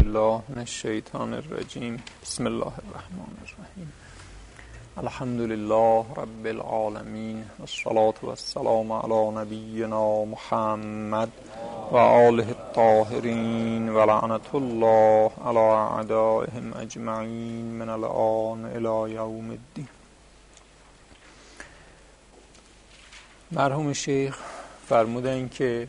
بالله من الشیطان الرجیم. بسم الله الرحمن الرحیم. الحمد لله رب العالمین والصلاة والسلام علی نبینا محمد و آله الطاهرین و لعنت الله علی اعدائهم اجمعین من الآن الی یوم الدین. مرحوم شیخ فرمودن که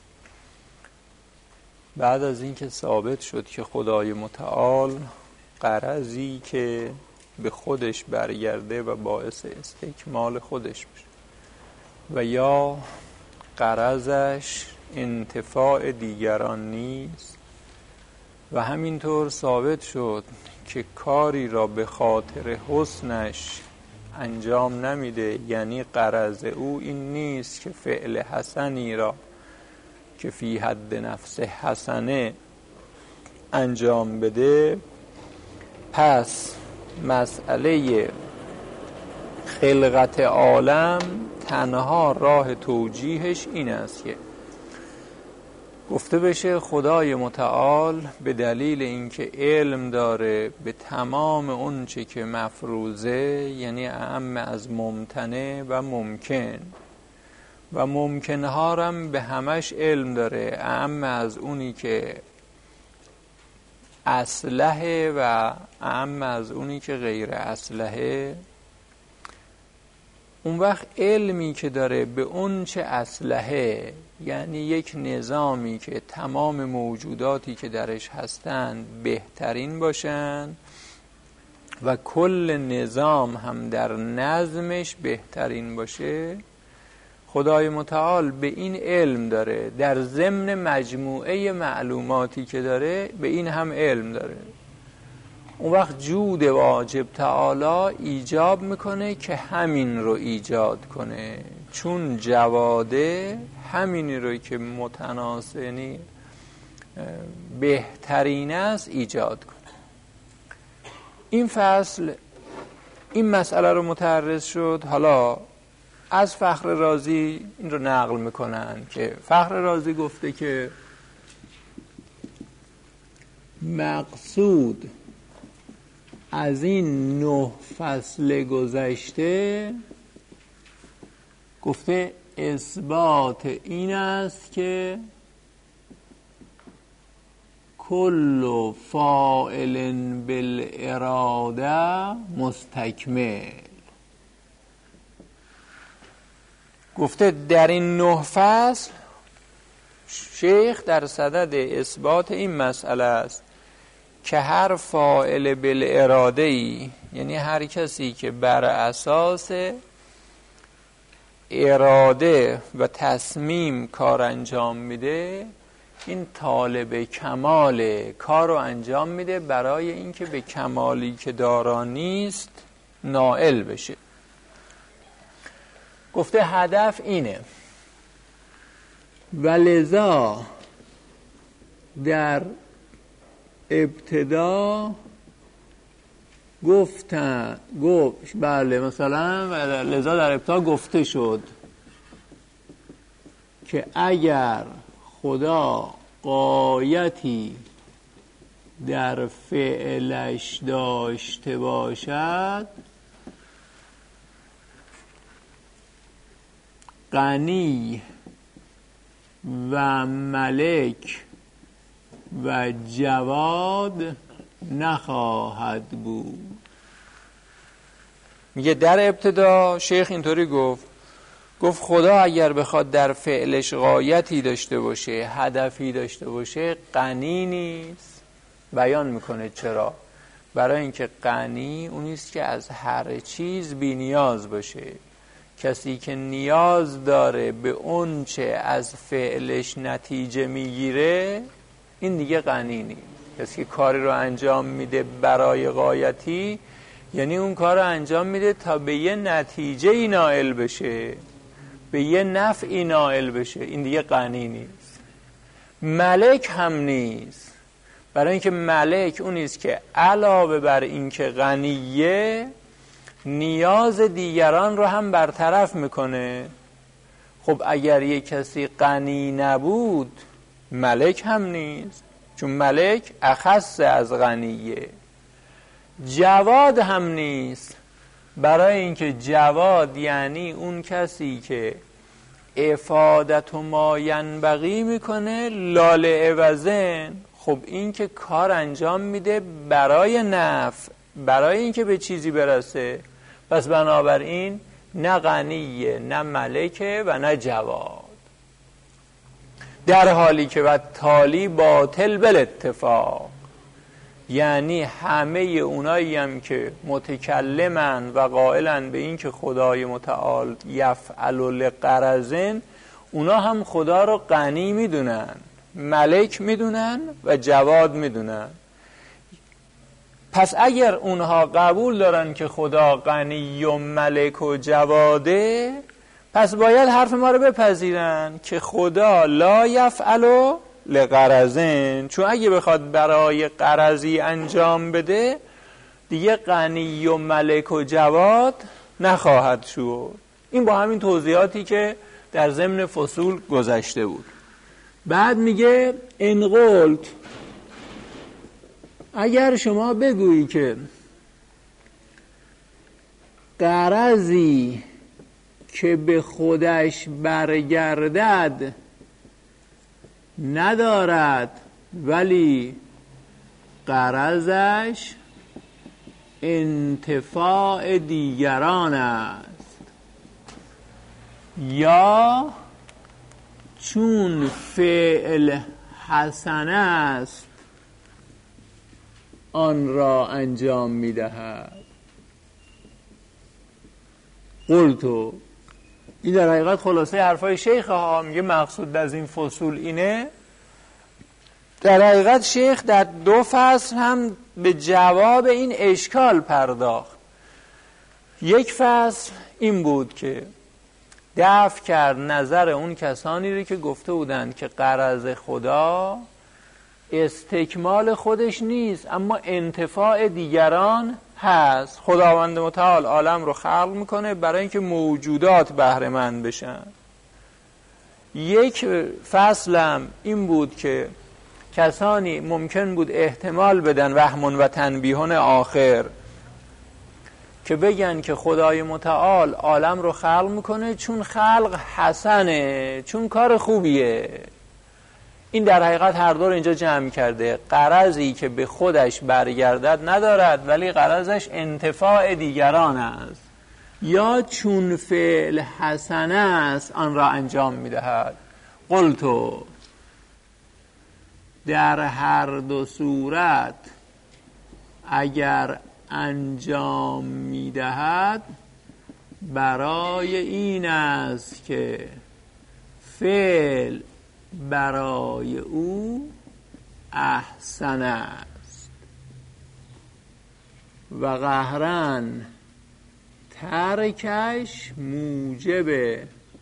بعد از اینکه ثابت شد که خدای متعال غرضی که به خودش برگرده و باعث استکمال خودش بشه و یا غرضش انتفاع دیگران نیست و همینطور ثابت شد که کاری را به خاطر حسنش انجام نمیده، یعنی غرض او این نیست که فعل حسنی را که فی حد نفس حسنه انجام بده، پس مسئله خلقت عالم تنها راه توجیهش این است که گفته بشه خدای متعال به دلیل اینکه علم داره به تمام اون چه که مفروضه، یعنی اعم از ممتنع و ممکن، و ممکنها هم به همش علم داره، اعم از اونی که اصلحه و اعم از اونی که غیر اصلحه. اون وقت علمی که داره به اون چه اصلحه، یعنی یک نظامی که تمام موجوداتی که درش هستند بهترین باشن و کل نظام هم در نظمش بهترین باشه، خدای متعال به این علم داره، در ضمن مجموعه معلوماتی که داره به این هم علم داره. اون وقت جود واجب تعالی ایجاب میکنه که همین رو ایجاد کنه، چون جواده همینی رو که متناسنی بهترین است ایجاد کنه. این فصل این مسئله رو متعرض شد. حالا از فخر رازی این رو نقل میکنن که فخر رازی گفته که مقصود از این 9 فصل گذشته، گفته اثبات این است که کل فاعل بالاراده مستکمل. گفته در این 9 فصل شیخ در صدد اثبات این مسئله است که هر فاعل بالاراده‌ای، یعنی هر کسی که بر اساس اراده و تصمیم کار انجام میده، این طالب کمال کار رو انجام میده برای اینکه به کمالی که دارا نیست نائل بشه. گفته هدف اینه و لذا در ابتدا گفت بله مثلا لذا در ابتدا گفته شد که اگر خدا غایتی در فعلش داشته باشد، غنی و ملک و جواد نخواهد بود. میگه در ابتدا شیخ اینطوری گفت خدا اگر بخواد در فعلش غایتی داشته باشه، هدفی داشته باشه، غنی نیست. بیان میکنه چرا؟ برای اینکه غنی اونیست که از هر چیز بی نیاز باشه. کسی که نیاز داره به اون چه از فعلش نتیجه میگیره، این دیگه غنی نیست. کسی که کاری رو انجام میده برای غایتی، یعنی اون کار رو انجام میده تا به یه نتیجه نائل بشه، به یه نفعی نائل بشه، این دیگه غنی نیست. ملک هم نیست، برای اینکه ملک اونیست که علاوه بر اینکه غنیه، نیاز دیگران رو هم برطرف میکنه. خب اگر یک کسی غنی نبود ملک هم نیست. چون ملک اخص از غنیه. جواد هم نیست، برای اینکه جواد یعنی اون کسی که افادت و ما ینبغی میکنه لال عوضن. خب این که کار انجام میده برای نفع، برای اینکه به چیزی برسه، پس بنابراین نه غنیه نه ملکه و نه جواد. در حالی که و تالی باطل بالاتفاق، یعنی همه اونایی هم که متکلمن و قائلن به این که خدای متعال یفعل لغرضن، اونا هم خدا رو غنی میدونن، ملک میدونن و جواد میدونن. پس اگر اونها قبول دارن که خدا غنی و ملک و جواده، پس باید حرف ما رو بپذیرن که خدا لا یفعل لغرضن، چون اگه بخواد برای غرضی انجام بده دیگه غنی و ملک و جواد نخواهد شد. این با همین توضیحاتی که در ضمن فصول گذشته بود. بعد میگه ان قلت، اگر شما بگویی که غرضی که به خودش برگردد ندارد ولی غرضش انتفاع دیگران است، یا چون فعل حسن است آن را انجام می‌دهد. قلتو، این در حقیقت خلاصه حرفای شیخ ها. میگه مقصود از این فصول اینه، در حقیقت شیخ در 2 فصل هم به جواب این اشکال پرداخت. یک فصل این بود که دفع کرد نظر اون کسانی رو که گفته بودند که غرض خدا استکمال خودش نیست اما انتفاع دیگران هست. خداوند متعال عالم رو خلق میکنه برای اینکه موجودات بهره مند بشن. یک فصلم این بود که کسانی ممکن بود احتمال بدن وهمون و تنبیهون آخر که بگن که خدای متعال عالم رو خلق میکنه چون خلق حسنه، چون کار خوبیه. این در حقیقت هر دو رو اینجا جمع کرده. غرضی که به خودش برگردد ندارد ولی غرضش انتفاع دیگران است، یا چون فعل حسن است آن را انجام میدهد. قلتو، در هر دو صورت اگر انجام میدهد برای این است که فعل برای او احسن است و قهرن ترکش موجب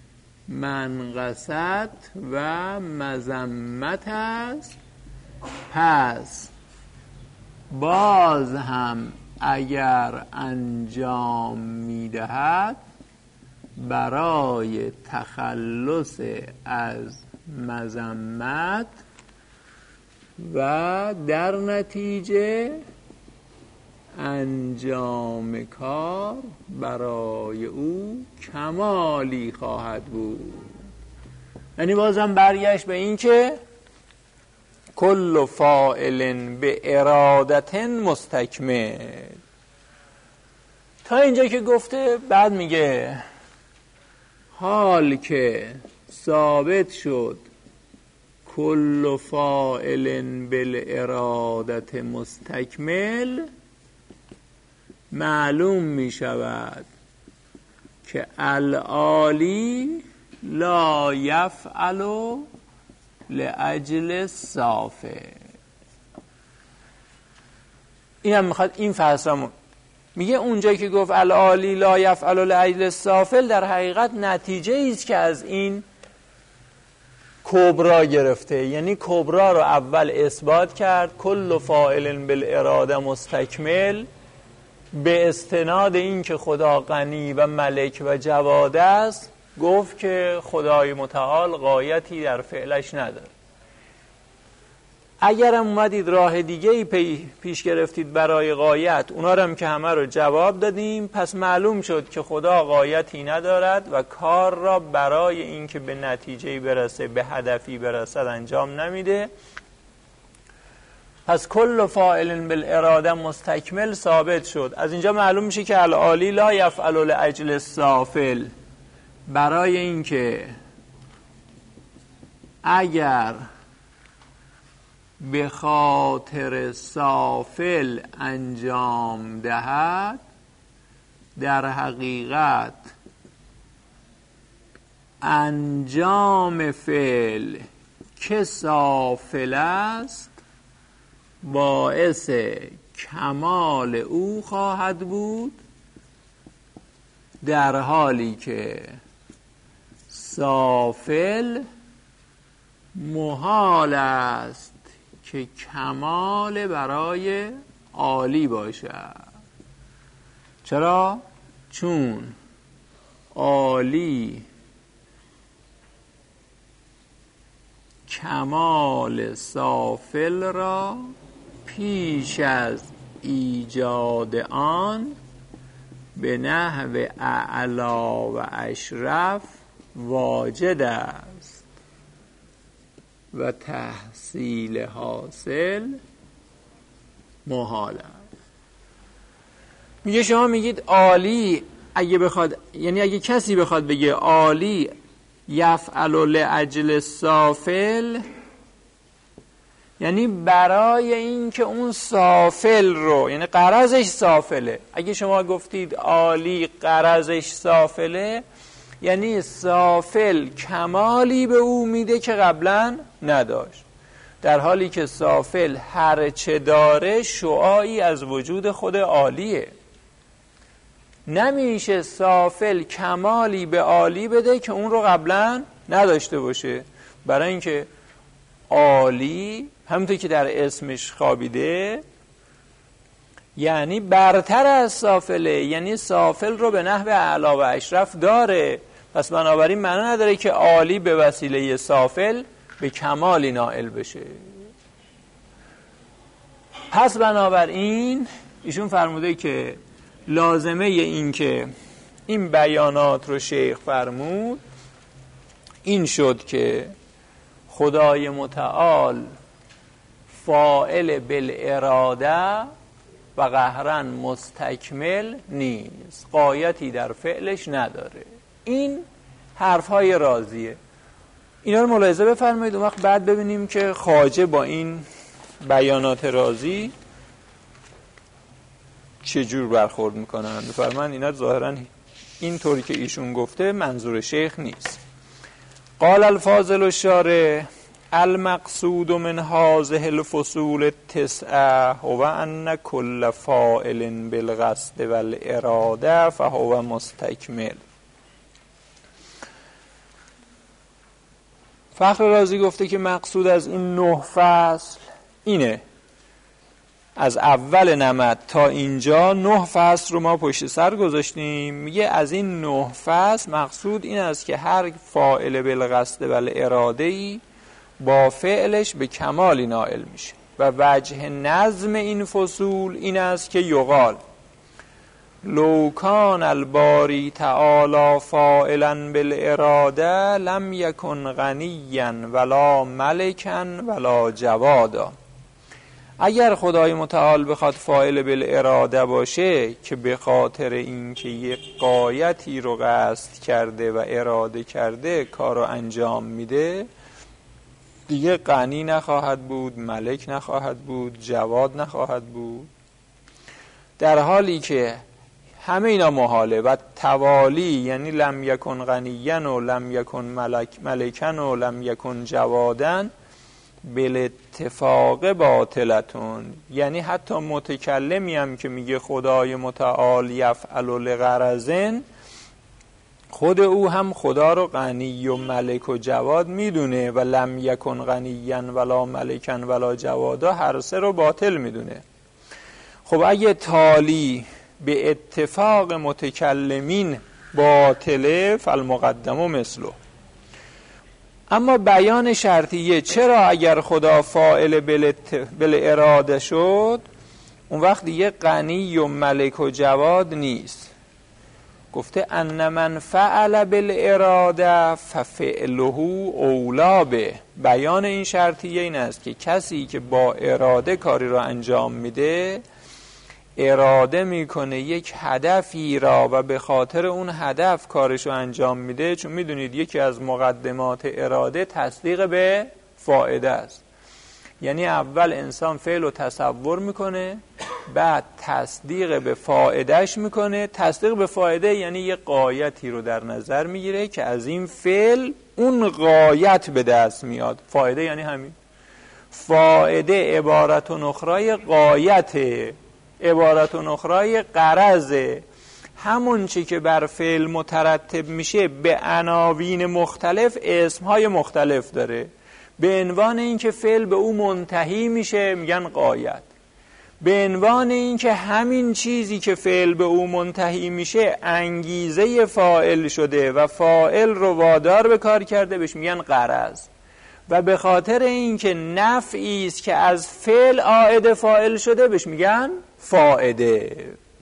منقصت و مذمت است. پس باز هم اگر انجام میدهد برای تخلص از مذمت و در نتیجه انجام کار برای او کمالی خواهد بود. یعنی بازم برگشت به این که کل فاعل به ارادت مستکمل. تا اینجا که گفته، بعد میگه حال که ثابت شد کل فاعل بالارادت مستکمل، معلوم می شود که العالی لا یفعل لاجل السافل. این هم میخواد این فصل میگه اونجایی که گفت العالی لا یفعل لاجل السافل در حقیقت نتیجه ایست که از این کبرا گرفته. یعنی کبرا رو اول اثبات کرد، کل فاعل بالاراده مستکمل، به استناد این که خدا غنی و ملک و جواد است، گفت که خدای متعال غایتی در فعلش نداره. اگرم اومدید راه دیگه‌ای پیش گرفتید برای غایت، اونا رو هم که همه رو جواب دادیم. پس معلوم شد که خدا غایتی ندارد و کار را برای اینکه به نتیجه‌ای برسه، به هدفی برسد انجام نمیده. پس کل فاعل بالاراده مستکمل ثابت شد. از اینجا معلوم میشه که العالی لا یفعل لاجل السافل، برای اینکه اگر به خاطر سافل انجام دهد، در حقیقت انجام فعل که سافل است باعث کمال او خواهد بود، در حالی که سافل محال است که کمال برای عالی باشد. چرا؟ چون عالی کمال سافل را پیش از ایجاد آن به نحو اعلا و اشرف واجد است و تحصیل حاصل محال است. میگه شما میگید عالی اگه بخواد، یعنی اگه کسی بخواد بگه عالی یفعل لاجل السافل، یعنی برای این که اون سافل رو، یعنی غرضش سافله. اگه شما گفتید عالی غرضش سافله، یعنی سافل کمالی به او میده که قبلا نداشت، در حالی که سافل هر چه داره شعاعی از وجود خود عالیه. نمیشه سافل کمالی به عالی بده که اون رو قبلا نداشته باشه، برای اینکه عالی همونطور که در اسمش خوابیده یعنی برتر از سافله، یعنی سافل رو به نحو اعلی و اشرف داره. پس بنابراین معنی نداره که عالی به وسیله سافل به کمالی نائل بشه. پس بنابراین ایشون فرموده که لازمه این که این بیانات رو شیخ فرمود این شد که خدای متعال فاعل بالاراده و قهرن مستکمل نیست، غایتی در فعلش نداره. این حرفهای رازیه. اینا رو ملاحظه بفرمایید، اون وقت بعد ببینیم که خواجه با این بیانات رازی چجور برخورد میکنن. بفرمایید اینا ظاهرا این طوری که ایشون گفته منظور شیخ نیست. قال الفاضل الشارح المقصود من هذه الفصول التسعه هو ان كل فاعل بالقصد والاراده فهو مستکمل. فخر رازی گفته که مقصود از این 9 فصل اینه. از اول نمد تا اینجا 9 فصل رو ما پشت سر گذاشتیم. میگه از این 9 فصل مقصود این است که هر فاعل بالقصد والاراده‌ای با فعلش به کمالی نائل میشه و وجه نظم این فصول این است که یقال لو کان الباری تعالی فاعلا بالاراده لم یکن غنیا ولا ملکا ولا جوادا. اگر خدای متعال بخواد فاعل بالاراده باشه که به خاطر اینکه یک غایتی رو قصد کرده و اراده کرده کار رو انجام میده، دیگه غنی نخواهد بود، ملک نخواهد بود، جواد نخواهد بود، در حالی که همه اینا محاله و توالی، یعنی لم یکن غنیًا و لم یکن ملکن و لم یکن جوادن بالاتفاق باطلتون. یعنی حتی متکلمی هم که میگه خدای متعال یفعل لغرضن، خود او هم خدا رو غنی و ملک و جواد میدونه و لم یکن غنیًا ولا ملکن ولا جوادا هر سه رو باطل میدونه. خب اگه تالی به اتفاق متکلمین باطله فالمقدم مثله. اما بیان شرطیه چرا اگر خدا فاعل بالاراده شد اون وقت دیگه غنی و ملک و جواد نیست. گفته ان من فعل بالاراده ففعله اولی به. بیان این شرطیه این است که کسی که با اراده کاری را انجام میده، اراده میکنه یک هدفی را و به خاطر اون هدف کارشو انجام میده. چون میدونید یکی از مقدمات اراده تصدیق به فائده است. یعنی اول انسان فعل رو تصور میکنه، بعد تصدیق به فائدهش میکنه. تصدیق به فائده یعنی یه غایتی رو در نظر میگیره که از این فعل اون غایت به دست میاد. فائده یعنی همین. فائده عبارت اخرای غایته، عبارت اخرای غرضه. همون چی که بر فعل مترتب میشه به عناوین مختلف اسمهای مختلف داره. به عنوان اینکه فعل به او منتهی میشه میگن غایت. به عنوان اینکه همین چیزی که فعل به او منتهی میشه انگیزه فاعل شده و فاعل رو وادار به کار کرده بهش میگن غرض. و به خاطر اینکه نفعی است که از فعل عائد فاعل شده بهش میگن فائده.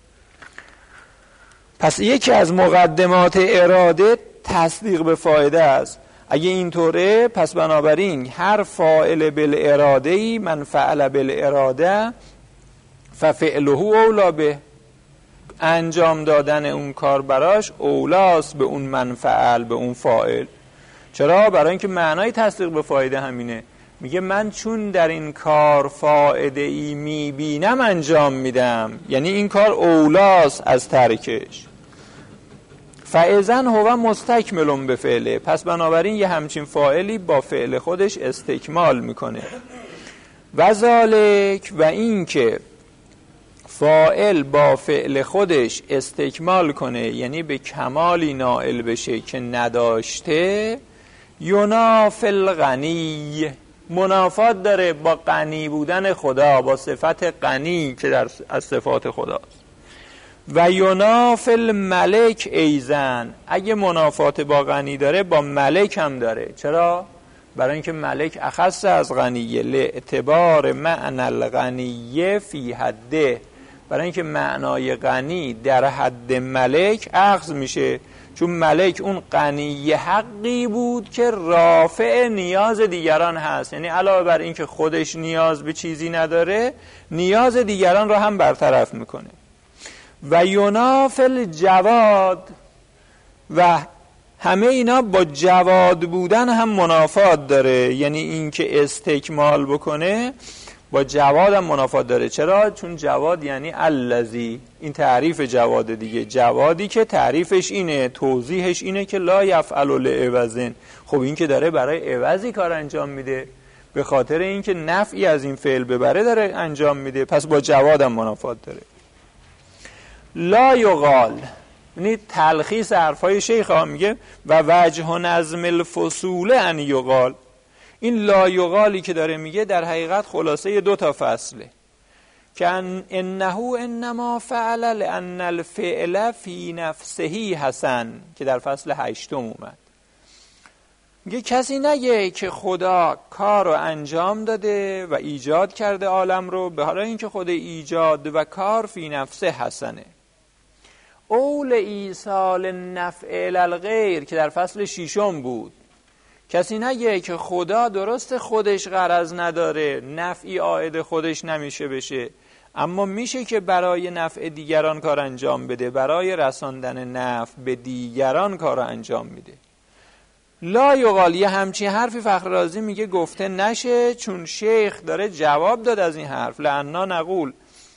پس یکی از مقدمات اراده تصدیق به فائده است. اگه اینطوره پس بنابراین هر فاعل بالاراده‌ای من فعل بالاراده ففعله اولی به. انجام دادن اون کار براش اولاست به اون منفعل، به اون فاعل. چرا؟ برای اینکه معنای تصدیق به فایده همینه. میگه من چون در این کار فایده ای میبینم انجام میدم، یعنی این کار اولاست از ترکش. فاذن هو مستکمل به فعله. پس بنابراین یه همچین فاعلی با فعل خودش استکمال میکنه. و ذالک، و این که فاعل با فعل خودش استکمال کنه یعنی به کمالی نائل بشه که نداشته، ینافی الغنی، منافات داره با غنی بودن خدا، با صفت غنی که از صفات خداست. و ینافی الملک ایزن، اگه منافات با غنی داره با ملک هم داره. چرا؟ برای اینکه ملک اخص از غنیه، لاعتبار معنی الغنیه فی حده، برای اینکه معنای غنی در حد ملک اخذ میشه. چون ملک اون غنی حقی بود که رافع نیاز دیگران هست، یعنی علاوه بر اینکه خودش نیاز به چیزی نداره نیاز دیگران رو هم برطرف میکنه. و ینافی الجواد، و همه اینا با جواد بودن هم منافات داره، یعنی اینکه استکمال بکنه با جواد هم منافات داره. چرا؟ چون جواد یعنی الذی، این تعریف جواد دیگه. جوادی که تعریفش اینه، توضیحش اینه که لا یفعل لعوض. خب این که داره برای عوضی کار انجام میده، به خاطر اینکه نفعی از این فعل ببره داره انجام میده، پس با جواد هم منافات داره. لا یقال، یعنی تلخیص حرفای شیخ ها میگه و وجه نظم الفصول ان یقال. این لا یقالی که داره میگه در حقیقت خلاصه 2 تا فصله که انه انما فعل لان الفعل فی نفسه حسن که در فصل 8 اومد. میگه کسی نگه که خدا کار رو انجام داده و ایجاد کرده عالم رو به حالا اینکه خود ایجاد و کار فی نفسه حسنه. اول ایصال نفع الغیر که در فصل 6 بود. کسی نگه که خدا درست خودش غرض نداره، نفعی عائد خودش نمیشه بشه، اما میشه که برای نفع دیگران کار انجام بده، برای رساندن نفع به دیگران کار انجام میده. لا یقال، یه همچین حرفی فخر رازی میگه گفته نشه، چون شیخ داره جواب داد از این حرف. لعنا نقول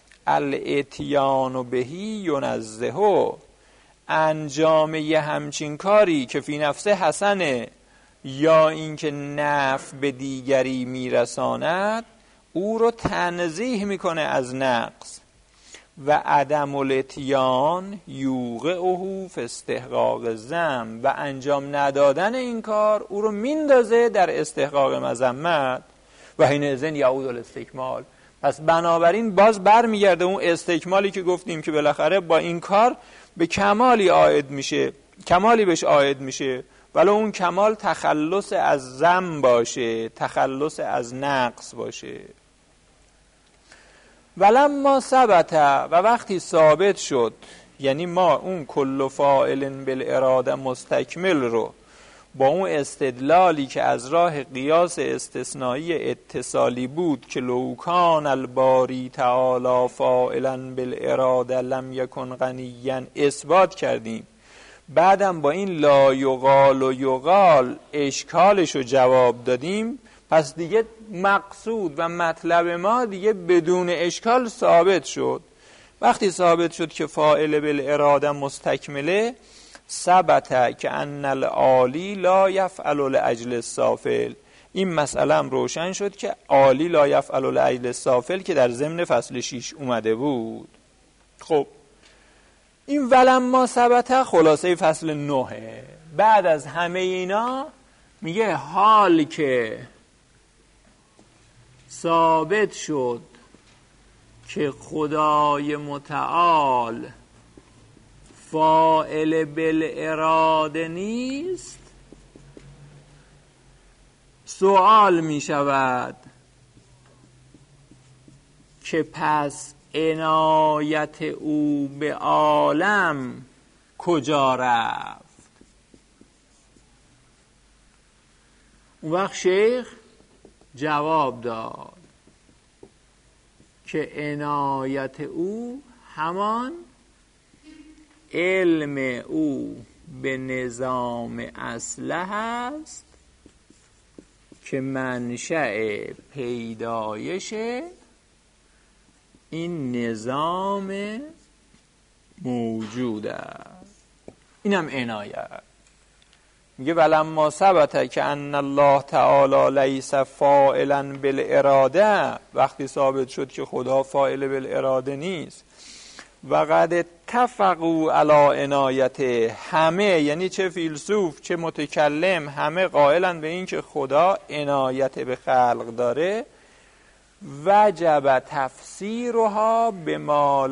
الاتیان بهی ینزهو، انجام یه همچین کاری که فی نفسه حسنه یا اینکه نفع به دیگری میرساند او رو تنزیه میکنه از نقص. و عدم الاتیان یوقعه فی استحقاق ذم، و انجام ندادن این کار او رو میندازه در استحقاق مذمت. و حینئذ یعود الاستکمال، پس بنابراین باز برمیگرده اون استکمالی که گفتیم که بالاخره با این کار به کمالی عائد میشه، کمالی بهش عائد میشه ولی اون کمال تخلص از ذم باشه، تخلص از نقص باشه. ولما ثبت، و وقتی ثابت شد، یعنی ما اون کل فاعل بالاراده مستکمل رو با اون استدلالی که از راه قیاس استثنایی اتصالی بود که لو کان الباری تعالی فاعلا بالاراده لم یکن غنیا اثبات کردیم، بعدم با این لا یقال و یقال اشکالش رو جواب دادیم، پس دیگه مقصود و مطلب ما دیگه بدون اشکال ثابت شد. وقتی ثابت شد که فاعل بالاراده مستکمله، ثبت که ان العالی لا یفعل لاجل السافل، این مسئله هم روشن شد که عالی لا یفعل لاجل السافل که در ضمن فصل 6 اومده بود. خب این ولما ثبت خلاصه فصل 9. بعد از همه اینا میگه حال که ثابت شد که خدای متعال فاعل بالاراده نیست، سوال می شود که پس عنایت او به عالم کجا رفت؟ اون وقت شیخ جواب داد که عنایت او همان علم او به نظام اصله هست که منشأ پیدایش این نظام موجود است. اینم عنایت. میگه ولما ثبت که ان الله تعالی لیس فاعلا بالاراده، وقتی ثابت شد که خدا فاعل بالاراده نیست، و قد اتفقوا علی عنایت، همه یعنی چه فیلسوف چه متکلم همه قائلن به این که خدا عنایت به خلق داره، وجب تفسیرها بما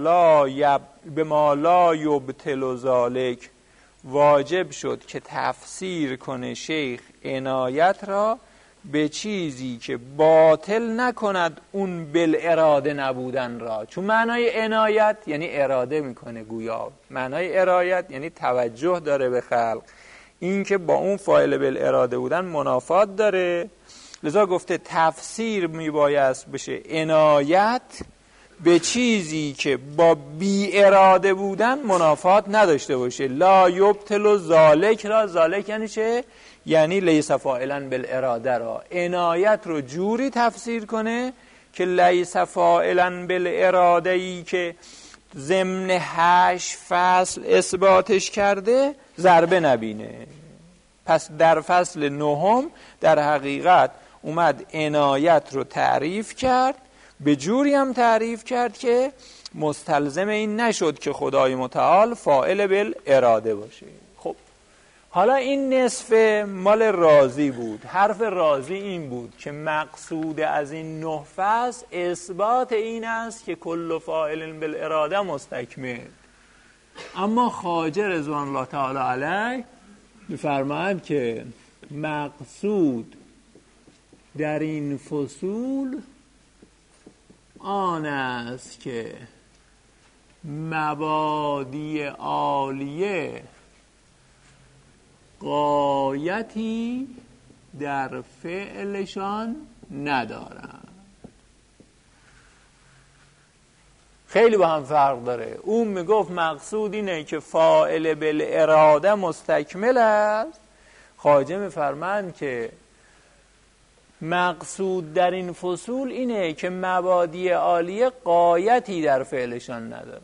لا یبطل ذلک، واجب شد که تفسیر کنه شیخ عنایت را به چیزی که باطل نکند اون بالاراده نبودن را. چون معنای عنایت یعنی اراده میکنه، گویا معنای عنایت یعنی توجه داره به خلق، این که با اون فاعل بالاراده بودن منافات داره. لذا گفته تفسیر میبایست بشه عنایت به چیزی که با بی اراده بودن منافات نداشته باشه. لا یبطل ذالک را، ذالک یعنی چه؟ یعنی لیس فاعلا بالاراده را. عنایت رو جوری تفسیر کنه که لیس فاعلا بالاراده ای که ضمن 8 فصل اثباتش کرده ضربه نبینه. پس در فصل 9 در حقیقت اومد عنایت رو تعریف کرد، به جوری هم تعریف کرد که مستلزم این نشد که خدای متعال فاعل بالاراده باشه. خب حالا این نصف مال رازی بود. حرف رازی این بود که مقصود از این 9 فصل اثبات این است که کل فاعل بالاراده مستکمل. اما خواجه رضوان الله تعالی علیه می‌فرماید که مقصود در این فصول آن است که مبادی عالیه غایتی در فعلشان ندارند. خیلی با هم فرق داره. اون میگفت مقصود اینه که فاعل بالاراده مستکمل است، خواجه میفرمایند که مقصود در این فصول اینه که مبادی عالیه غایتی در فعلشان نداره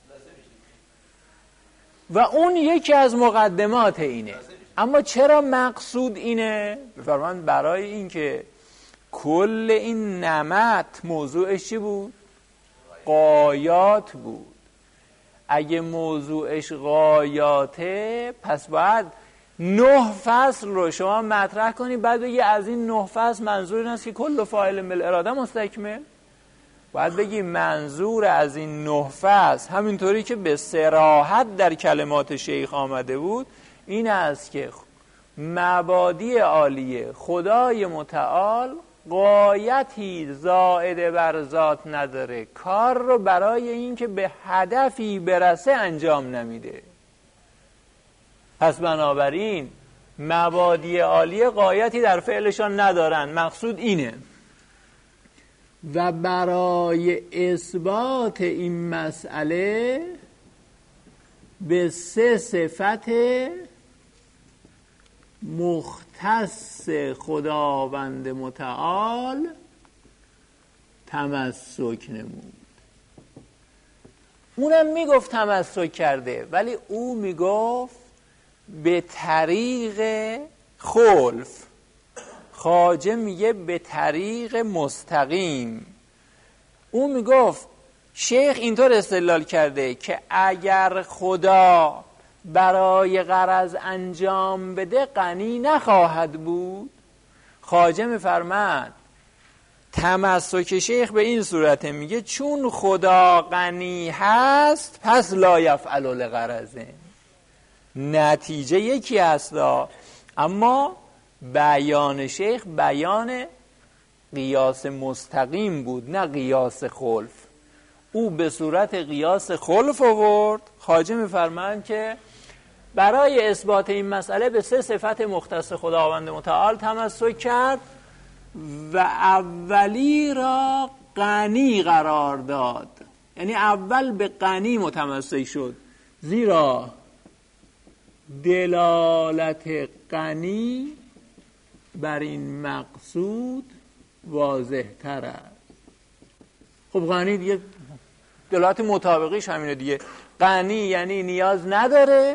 و اون یکی از مقدمات اینه. اما چرا مقصود اینه؟ بفرمایند برای این که کل این نمط موضوعش چی بود؟ غایات بود. اگه موضوعش غایاته پس باید 9 فصل رو شما مطرح کنی، بعد بگی از این 9 فصل منظور این است که کل فاعل بالاراده مستکمل. باید بگی منظور از این 9 فصل همینطوری که به صراحت در کلمات شیخ آمده بود این است که مبادی عالیه خدای متعال غایتی زائد بر ذات نداره، کار رو برای اینکه به هدفی برسه انجام نمیده. پس بنابراین مبادی عالیه غایتی در فعلشان ندارن، مقصود اینه. و برای اثبات این مسئله به 3 صفت مختص خداوند متعال تمسک نمود. اونم میگفت تمسک کرده، ولی او میگفت به طریق خلف. خواجه میگه به طریق مستقیم. او میگفت شیخ اینطور استدلال کرده که اگر خدا برای غرض انجام بده غنی نخواهد بود. خواجه میفرماد تمسک شیخ به این صورته، میگه چون خدا غنی هست پس لا یفعل لغرضه. نتیجه یکی هست، اما بیان شیخ بیان قیاس مستقیم بود نه قیاس خلف. او به صورت قیاس خلف آورد. خواجه میفرمایند که برای اثبات این مسئله به 3 صفت مختص خداوند متعال تمسک کرد و اولی را غنی قرار داد. یعنی اول به غنی متمسک شد، زیرا دلالت غنی بر این مقصود واضح تر است. خب غنی دیگه دلالت مطابقیش همینه دیگه. غنی یعنی نیاز نداره،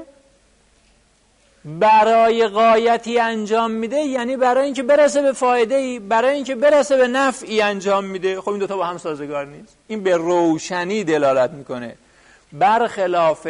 برای غایتی انجام میده، یعنی برای اینکه برسه به فایده‌ای، برای اینکه برسه به نفعی انجام میده. خب این دوتا با هم سازگار نیست. این به روشنی دلالت میکنه، برخلاف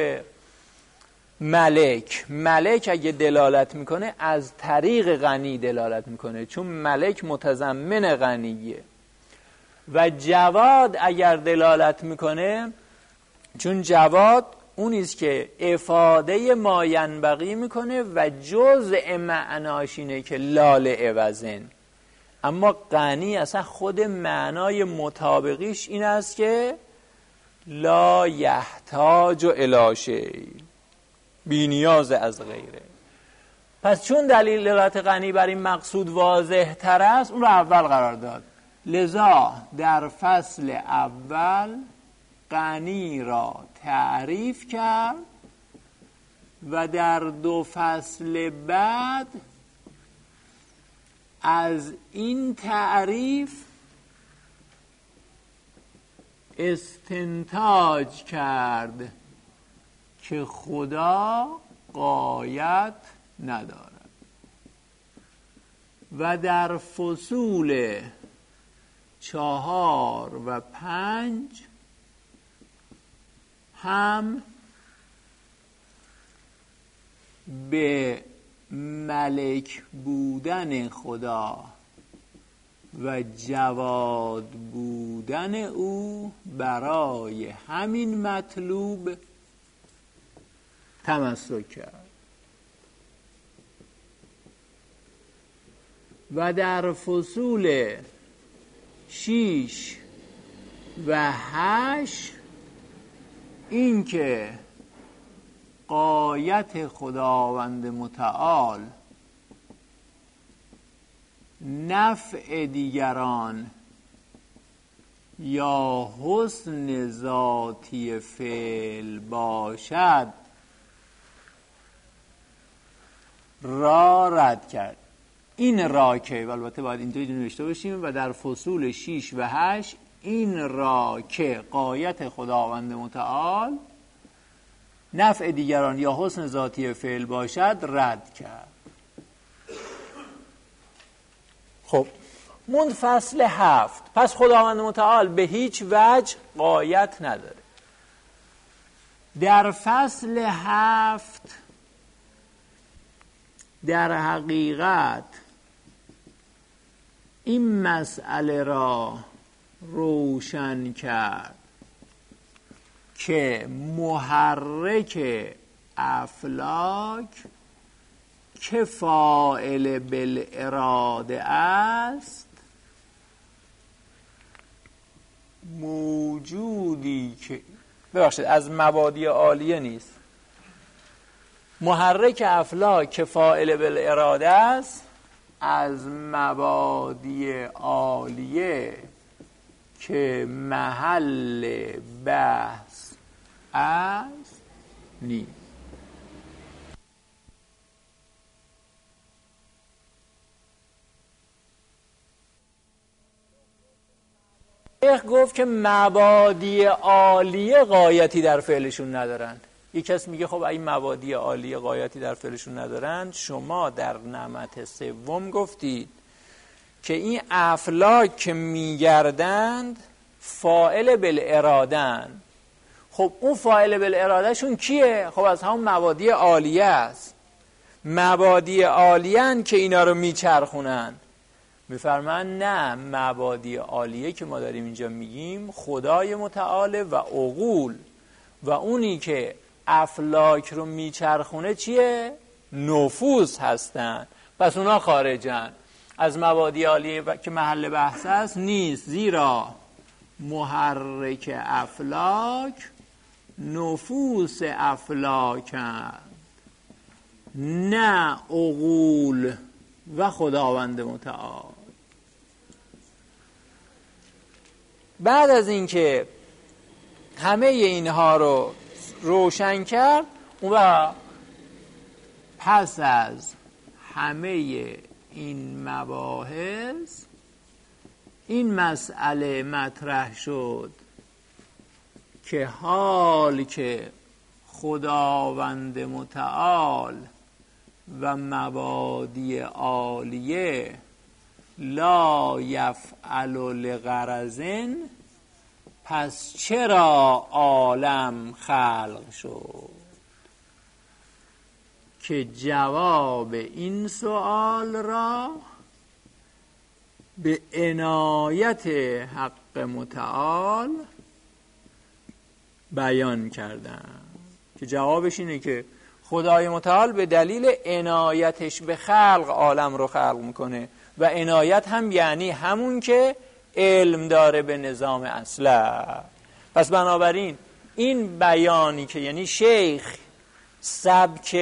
ملک اگه دلالت میکنه از طریق غنی دلالت میکنه، چون ملک متضمن غنیه. و جواد اگر دلالت میکنه، چون جواد اونیست که افاده ما ینبغی میکنه و جزء معناش اینه که لال عوضن. اما غنی اصلا خود معنای مطابقیش این است که لا یحتاج الی شیء، بی نیاز از غیره. پس چون دلیل دلالت غنی بر این مقصود واضح تر است، اون رو اول قرار داد. لذا در فصل اول غنی را تعریف کرد و در 2 فصل بعد از این تعریف استنتاج کرد که خدا غایت ندارد. و در فصول 4 و 5 هم به ملک بودن خدا و جواد بودن او برای همین مطلوب تمسک کرد. و در فصول 6 و 8 این که غایت خداوند متعال نفع دیگران یا حسن ذاتی فعل باشد را رد کرد. این را که البته باید اینطوری نوشته باشیم، و در فصول 6 و 8 این را که غایت خداوند متعال نفع دیگران یا حسن ذاتی فعل باشد رد کرد. خب موند فصل 7. پس خداوند متعال به هیچ وجه غایت نداره. در فصل 7 در حقیقت این مسئله را روشن کرد که محرک افلاک که فاعل بالاراده است، موجودی که ببخشید از مبادی عالیه نیست، محرک افلاک که فاعل بالاراده است از مبادی عالیه که محل بحث است نیست. شیخ گفت که مبادی عالیه غایتی در فعلشون ندارن. یک کس میگه خب این مبادی عالیه غایتی در فعلشون ندارن، شما در نمط سوم گفتید که این افلاک که میگردند فاعل بالاراده‌اند. خب اون فاعل بالاراده شون کیه؟ خب از همون مبادی عالیه است. مبادی عالیه‌اند که اینا رو میچرخونن. میفرمان نه، مبادی عالیه که ما داریم اینجا میگیم خدای متعال و عقول، و اونی که افلاک رو میچرخونه چیه؟ نفوس هستن. پس اونا خارجن از مبادی عالیه که محل بحث است نیست، زیرا محرک افلاک نفوس افلاکند نه عقول و خداوند متعال. بعد از اینکه همه اینها رو روشن کرد و پس از همه این مباحث این مسئله مطرح شد که حال که خداوند متعال و مبادی عالیه لا یفعل لغرضن، پس چرا عالم خلق شد؟ که جواب این سوال را به عنایت حق متعال بیان کردن. که جوابش اینه که خدای متعال به دلیل عنایتش به خلق عالم رو خلق میکنه، و عنایت هم یعنی همون که علم داره به نظام اصلح. پس بنابراین این بیانی که یعنی شیخ سبک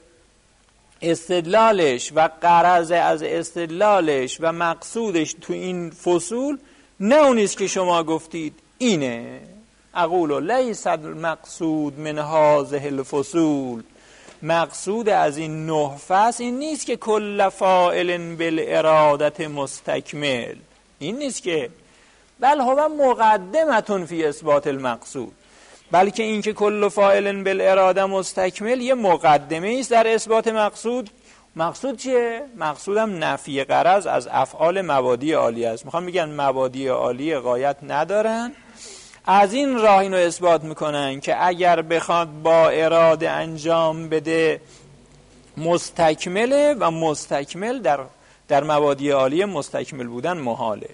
استدلالش و غرض از استدلالش و مقصودش تو این فصول نه اونیست که شما گفتید اینه. اقول لیس المقصود من هذه الفصول، مقصود از این 9 فصل این نیست که کل فاعل بالارادت مستکمل، این نیست که بل هو مقدمتون فی اثبات المقصود، بلکه این که کل فاعل بالاراده مستکمل یه مقدمه است در اثبات مقصود. مقصود چیه؟ مقصودم نفی غرض از افعال مبادی عالیه است. میخوام بگن مبادی عالیه غایت ندارن، از این راه اینو اثبات میکنن که اگر بخواد با اراده انجام بده مستکمله، و مستکمل در مبادی عالیه مستکمل بودن محاله.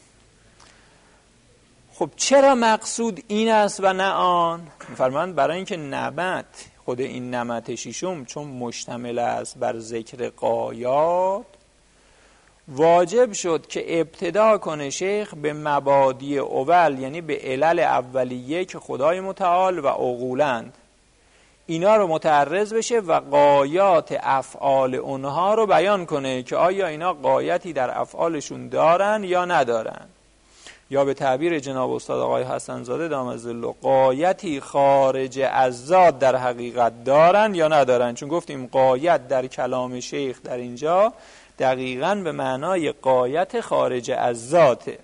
خب چرا مقصود این است و نه آن؟ میفرمایند برای اینکه نمط، خود این نمط ششم چون مشتمل است بر ذکر غایات، واجب شد که ابتدا کنه شیخ به مبادی اول، یعنی به علل اولیه که خدای متعال و عقولند، اینا رو متعرض بشه و غایات افعال اونها رو بیان کنه که آیا اینا غایتی در افعالشون دارن یا ندارن، یا به تعبیر جناب استاد آقای حسن زاده دام الظل غایتی خارج از ذات در حقیقت دارن یا ندارن. چون گفتیم غایت در کلام شیخ در اینجا دقیقاً به معنای غایت خارج از ذاته.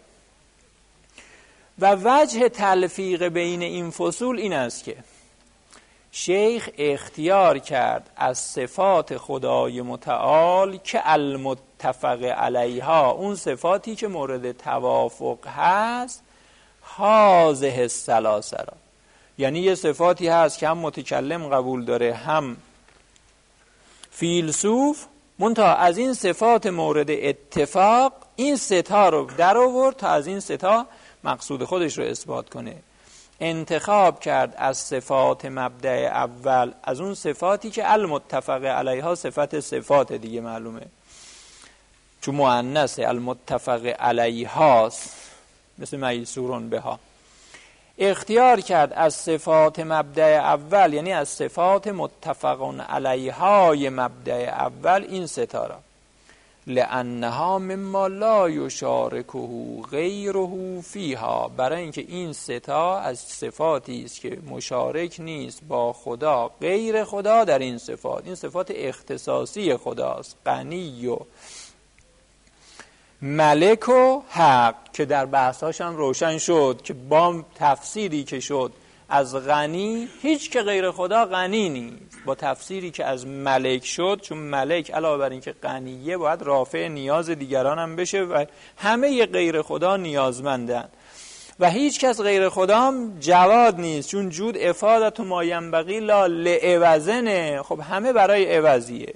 و وجه تلفیق بین این فصول این است که شیخ اختیار کرد از صفات خدای متعال که المتفق علیها، اون صفاتی که مورد توافق هست، هذه الثلاثه را، یعنی یه صفاتی هست که هم متکلم قبول داره هم فیلسوف، منتها از این صفات مورد اتفاق این ستا رو در آورد تا از این ستا مقصود خودش رو اثبات کنه. انتخاب کرد از صفات مبدأ اول، از اون صفاتی که المتفق علیها صفات دیگه معلومه چون مؤنثه، المتفق علیهاست مثل میسورون بها. اختیار کرد از صفات مبدأ اول، یعنی از صفات متفقون علیهای مبدأ اول این ستاره، لانها مما لا یشارکه غیره فیها، برای اینکه این ستا از صفاتی است که مشارک نیست با خدا غیر خدا در این صفات. این صفات اختصاصی خداست، غنی و ملک و حق، که در بحثاش هم روشن شد که با تفسیری که شد از غنی، هیچ که غیر خدا غنی نیست، با تفسیری که از ملک شد، چون ملک علاوه بر این که غنیه باید رافع نیاز دیگران هم بشه و همه غیر خدا نیازمندن و هیچ کس غیر خدا هم جواد نیست، چون جود افادت و ما ینبغی لا لعوضنه، خب همه برای عوضیه.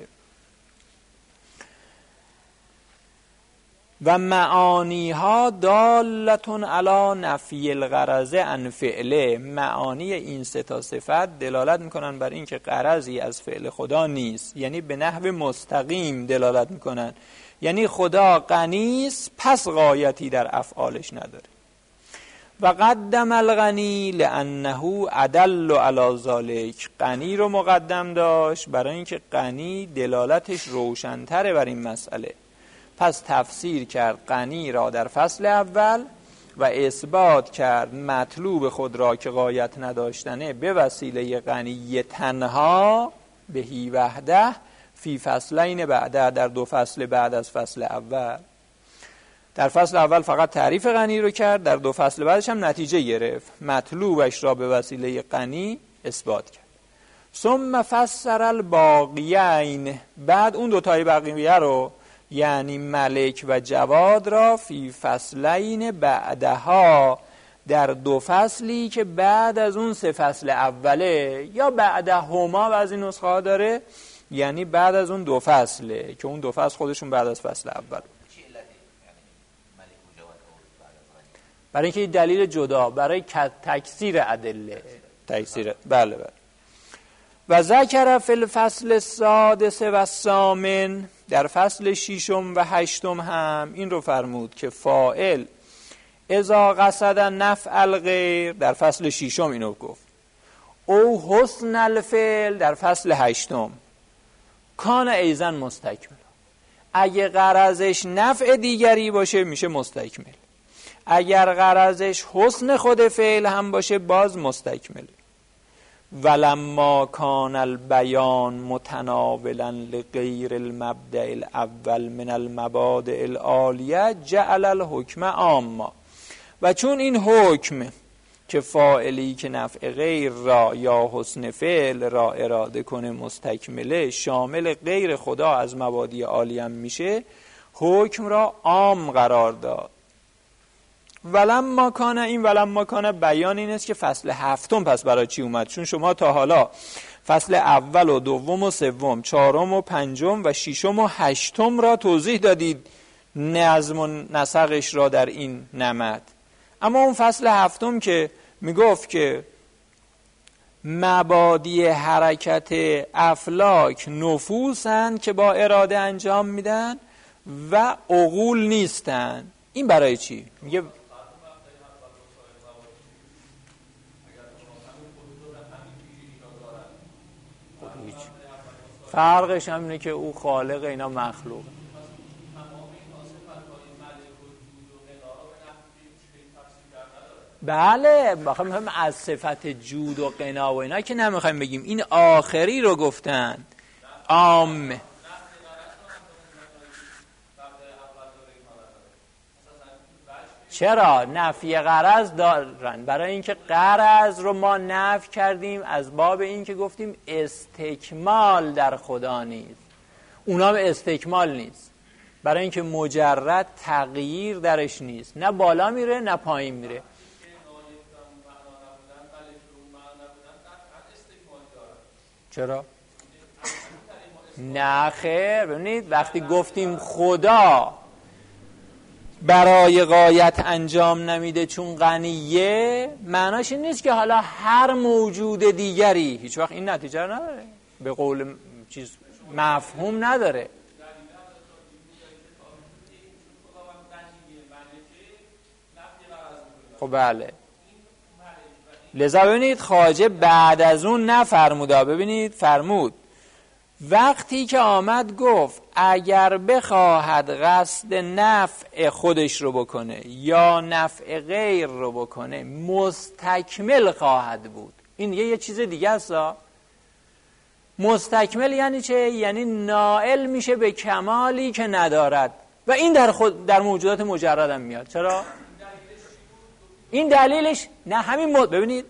و معانیها دالتون علی نفی الغرض عن فعله، معانی این سه تا صفت دلالت میکنن بر این که غرضی از فعل خدا نیست، یعنی به نحو مستقیم دلالت میکنن، یعنی خدا غنی است پس غایتی در افعالش نداره. و قدم الغنی لانه ادل علی ذلک، غنی رو مقدم داشت برای اینکه غنی دلالتش روشن‌تره بر این مسئله. پس تفسیر کرد غنی را در فصل اول و اثبات کرد مطلوب خود را که غایت نداشتنه به وسیله غنی تنها بهی وحده فی فصلین بعده، در دو فصل بعد از فصل اول. در فصل اول فقط تعریف غنی رو کرد، در دو فصل بعدش هم نتیجه گرفت، مطلوبش را به وسیله غنی اثبات کرد. ثم فسر الباقیین، بعد اون دوتای بقیه رو یعنی ملک و جواد را فی فصلین بعدها، در دو فصلی که بعد از اون سه فصل اوله، یا بعدهما بعضی نسخه ها داره، یعنی بعد از اون دو فصله که اون دو فصل خودشون بعد از فصل اول. برای اینکه دلیل جدا، برای تکثیر ادله، تکثیر. بله. و ذکر فی الفصل السادس و الثامن، در فصل ششم و هشتم هم این رو فرمود که فاعل اذا قصد نفع الغیر، در فصل ششم اینو گفت، او حسن الفعل در فصل هشتم، کان ایزن مستکمل، اگه غرضش نفع دیگری باشه میشه مستکمل، اگر غرضش حسن خود فعل هم باشه باز مستکمل. ولما کان البیان متناولا لغیر المبدأ الاول من المبادئ العالیه جعل الحکم عاما، و چون این حکم که فاعلی که نفع غیر را یا حسن فعل را اراده کنه مستکمله، شامل غیر خدا از مبادئ عالیه میشه، حکم را عام قرار داد. ولما کان، این ولما کان بیان این است که فصل هفتم پس برای چی اومد، چون شما تا حالا فصل اول و دوم و سوم، چهارم و پنجم و ششم و هشتم را توضیح دادید، نظم و نسقش را در این نمط. اما اون فصل هفتم که میگفت که مبادی حرکت افلاک نفوسند که با اراده انجام میدن و عقول نیستن، این برای چی؟ میگه فرقش هم اینه که او خالق، اینا مخلوق. بله، میخوایم از صفت جود و قنا و اینا که نمیخوایم بگیم، این آخری رو گفتن عام. چرا؟ نفی غرض دارن، برای اینکه غرض رو ما نفی کردیم از باب این که گفتیم استکمال در خدا نیست، اونا به استکمال نیست، برای اینکه مجرد تغییر درش نیست، نه بالا میره نه پایین میره. چرا؟ نه خیر، ببینید وقتی گفتیم خدا برای غایت انجام نمیده چون غنیه، معناش این نیست که حالا هر موجود دیگری هیچ وقت این نتیجه رو نداره، به قول چیز مفهوم نداره. خب بله، لذا ببینید خواجه بعد از اون نفرمودا، ببینید فرمود وقتی که آمد گفت اگر بخواهد قصد نفع خودش رو بکنه یا نفع غیر رو بکنه مستکمل خواهد بود. این یه چیز دیگه است. مستکمل یعنی چه؟ یعنی نائل میشه به کمالی که ندارد و این در موجودات مجرد هم میاد. چرا؟ این دلیلش نه همین ببینید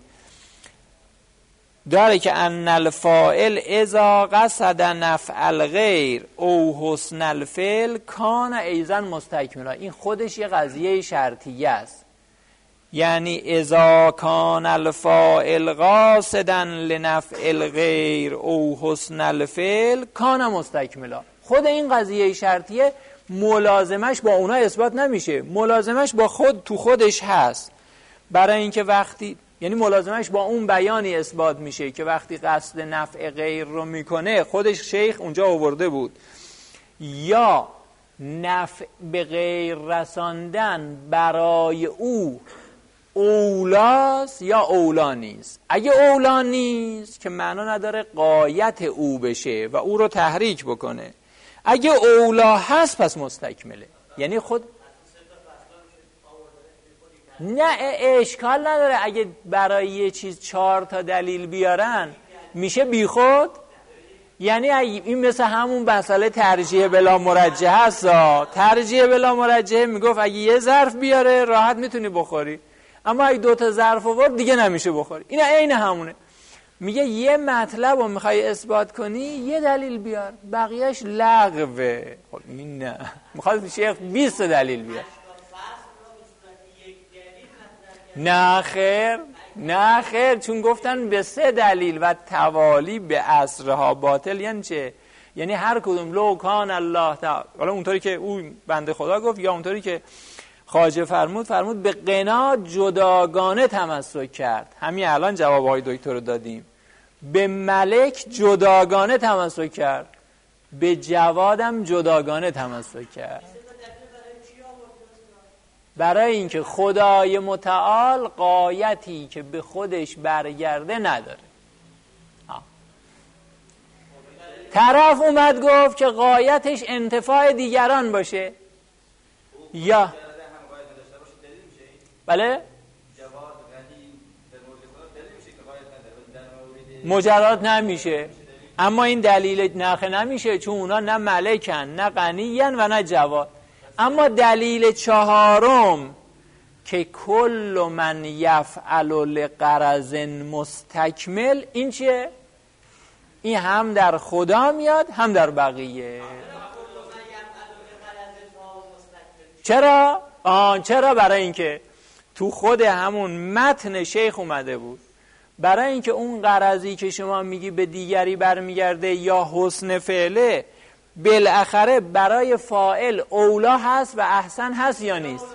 داره که ان الفاعل اذا قصد نفع الغیر او حسن الفعل کان ایضا مستکملا. این خودش یه قضیه شرطیه است، یعنی اذا کان الفاعل قاصدا لنفع الغیر او حسن الفعل کان مستکملا. خود این قضیه شرطیه ملازمش با اونا اثبات نمیشه، ملازمش با تو خودش هست، برای اینکه وقتی یعنی ملازمش با اون بیانی اثبات میشه که وقتی قصد نفع غیر رو میکنه، خودش شیخ اونجا آورده بود، یا نفع به غیر رساندن برای او اولاست یا اولا نیست. اگه اولا نیست که معنا نداره غایت او بشه و او رو تحریک بکنه، اگه اولا هست پس مستکمله. یعنی خود نه اشکال نداره اگه برای یه چیز 4 تا دلیل بیارن میشه بیخود. یعنی این مثل همون مسئله ترجیح بلا مرجحه هست. ترجیح بلا مرجحه میگفت اگه یه ظرف بیاره راحت میتونی بخوری، اما اگه 2 تا ظرف آورد دیگه نمیشه بخوری. این عین همونه. میگه یه مطلب رو میخوای اثبات کنی یه دلیل بیار، بقیهش لغوه. خب این نه، میخواد شیخ 20 دلیل بیار. نه خیر، نه خیر، چون گفتن به 3 دلیل و توالی به عصرها باطل. یعنی چه؟ یعنی هر کدوم لو کان الله تعالی، حالا اونطوری که اون بنده خدا گفت یا اونطوری که خواجه فرمود به قنا جداگانه تمسک کرد. همین الان جوابهای دکتر رو دادیم. به ملک جداگانه تمسک کرد، به جوادم جداگانه تمسک کرد. برای اینکه خدای متعال غایتی که به خودش برگرده نداره. طرف اومد گفت که غایتش انتفاع دیگران باشه یا بله مجرد نمیشه، اما این دلیل نخه نمیشه چون اونا نه ملکن نه غنیین و نه جواد. اما دلیل 4 که کل من یفعل لغرض مستکمل، این چیه؟ این هم در خدا میاد هم در بقیه. چرا؟ چرا؟ برای اینکه تو خود همون متن شیخ اومده بود، برای اینکه اون غرضی که شما میگی به دیگری برمیگرده یا حسن فعله، بالاخره برای فاعل اولا هست و احسن هست یا نیست؟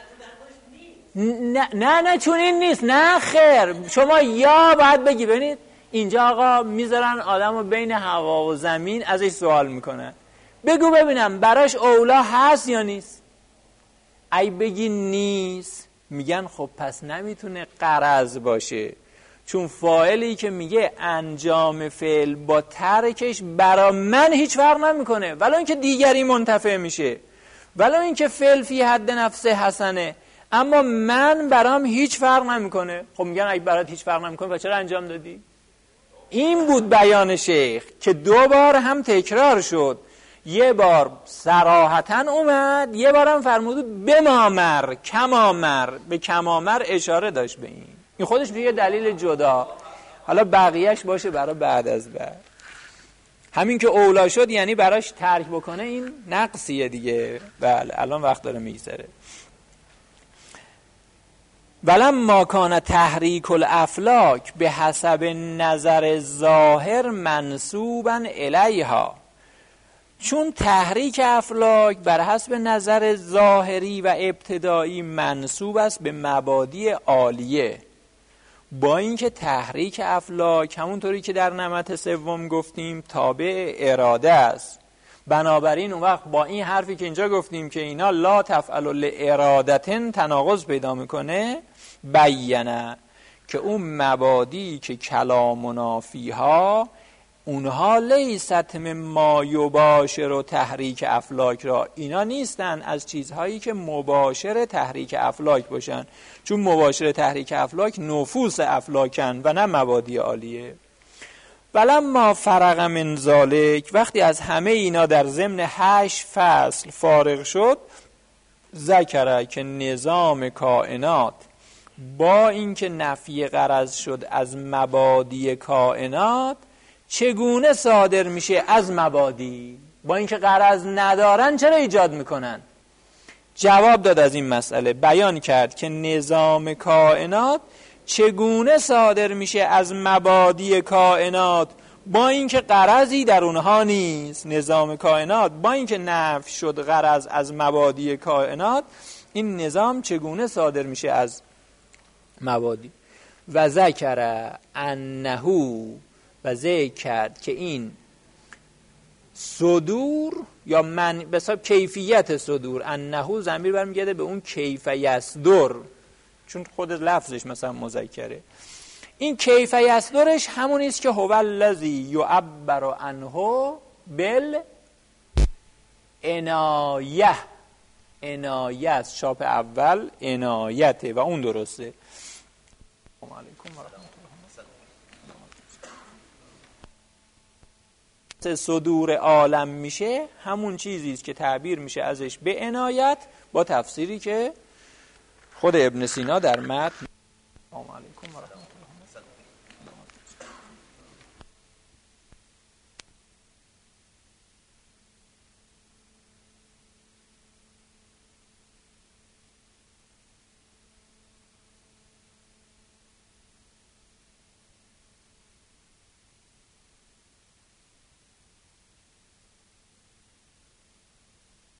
نه چون این نیست. نه خیر، شما یا باید بگی. ببینید اینجا آقا میذارن آدم رو بین هوا و زمین ازش سوال میکنن، بگو ببینم براش اولا هست یا نیست؟ ای بگی نیست، میگن خب پس نمیتونه غرض باشه، چون فاعلی که میگه انجام فعل با ترکش برا من هیچ فرق نمیکنه، ولو اینکه دیگری منتفع میشه، ولو اینکه فعل فی حد نفسه حسنه، اما من برام هیچ فرق نمیکنه. خب میگن اگه برات هیچ فرق نمیکنه و چرا انجام دادی؟ این بود بیان شیخ که 2 بار هم تکرار شد. یه بار صراحتاً اومد، یه بارم فرمود بمامر کمامر، به کمامر اشاره داشت به این خودش یه دلیل جدا. حالا بقیهش باشه برای بعد از بعد. همین که اولا شد یعنی براش ترک بکنه این نقصیه دیگه. بله الان وقت داره میگذره. ولما کان تحریک الافلاک به حسب نظر ظاهر منسوبا الیها، چون تحریک افلاک بر حسب نظر ظاهری و ابتدایی منسوب است به مبادی عالیه، با اینکه تحریک افلاک همونطوری که در نمط سوم گفتیم تابع اراده است. بنابراین اون وقت با این حرفی که اینجا گفتیم که اینا لا تفعل لارادتن تناقض پیدا میکنه، بیانه که اون مبادی که کلامنا فیها اونها لیست ما یباشر و تحریک افلاک را، اینا نیستن از چیزهایی که مباشر تحریک افلاک باشن، چون مباشر تحریک افلاک نفوس افلاکن و نه مبادی عالیه. ولما فرغ من ذالک، وقتی از همه اینا در ضمن 8 فصل فارغ شد، ذکر که نظام کائنات با اینکه نفی غرض شد از مبادی کائنات چگونه صادر میشه از مبادی، با اینکه غرض ندارن چرا ایجاد میکنن. جواب داد از این مسئله، بیان کرد که نظام کائنات چگونه صادر میشه از مبادی کائنات با اینکه غرضی در اونها نیست. نظام کائنات با اینکه نفی شد غرض از مبادی کائنات، این نظام چگونه صادر میشه از مبادی. و ذکر انهو، و ذکر کرد که این صدور یا من به حساب کیفیت صدور، انهو ضمیر برمیگرده به اون کیف یصدر، چون خود لفظش مثلا مذکره. این کیف یصدرش همون است که هو الذی یعبر عنه بالعنایه. عنایه است، چاپ اول عنایته و اون درسته. السلام علیکم و رحمت الله. صدور عالم میشه همون چیزی است که تعبیر میشه ازش به عنایت، با تفسیری که خود ابن سینا در متن